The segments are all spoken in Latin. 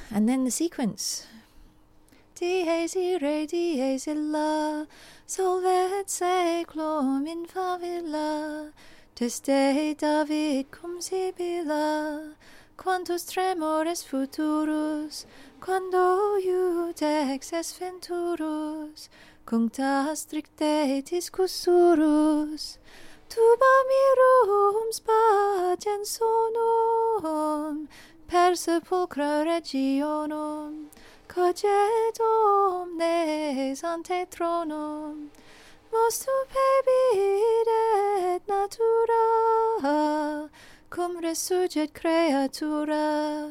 And then the sequence. Dies ire, dies illa, solvet seclum in favilla, teste David cum sibilla, quantus tremores futurus, quando iudex es venturus, cuncta stricte discussurus, tuba mirum spagens sonum, per sepulcra regionum, cogit omnes ante tronum, mostu pebit et natura, cum resurget creatura,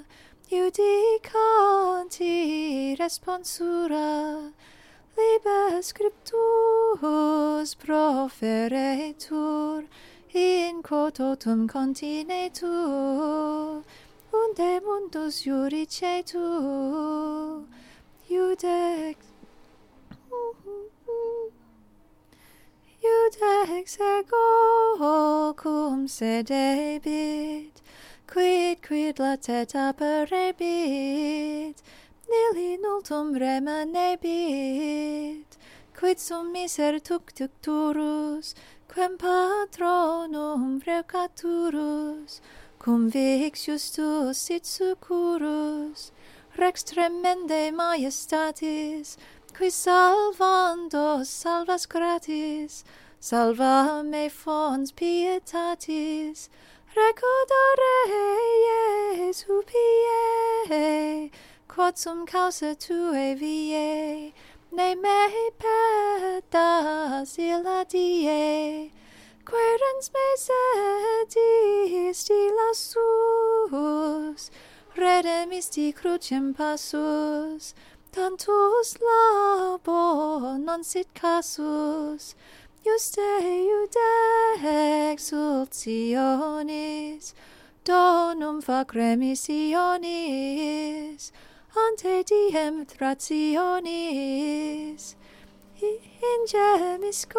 iudicanti responsura, liber scriptus proferetur, in quo totum continetur, unde mundus iudicetur, Iudex ego cum sedebit, quid latet apparebit, nili nultum remanebit, quid sum miser tucturus, quem patronum vrecaturus, cum vix justus sit succurus, rex tremende majestatis, qui salvandos salvas gratis, salva me fons pietatis, recordare Jesu pie, quod sum causa tuae viae, ne me pedas illa die, querens me sedis stilas suus, redemisti crucem passus, tantus labor non sit casus, juste iude exultionis, donum fac remissionis, ante diem trationis, ingemis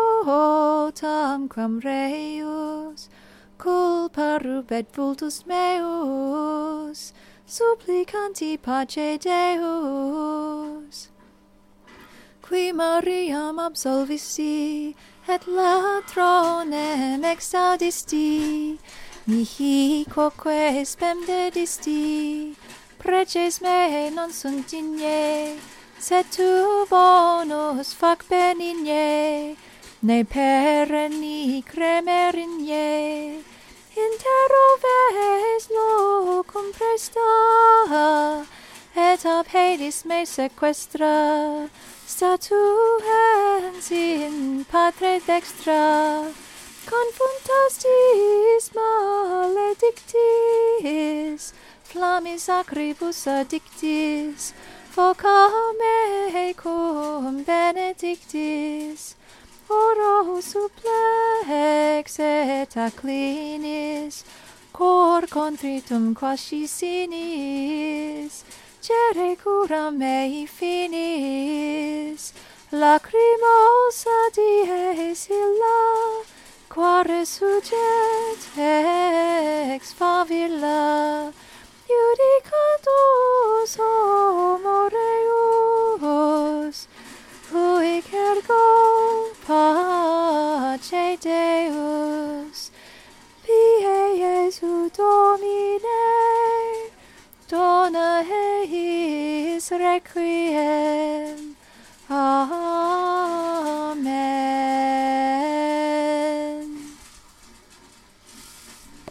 scotam quam reus, culpa rubet vultus meus, supplicanti pace Deus. Qui Mariam absolvisti, et latronem exaudisti, mihi quoque spem dedisti, preces me non sunt digne, sed tu bonus fac benigne, ne perenni cremerigne, intero ves locum presta, et ab Hades me sequestra, statu ens in patre dextra, confuntastis maledictis, flammis acribus addictis, foca mecum benedictis, oro supplex et acclinis, cor contritum quasi sinis, cere cura mei finis, lacrimos dies illa, qua resurget ex favilla, judicatus homo reus, huic ergo pace Deus, pie Iesu Domine, dona eis requiem. Amen.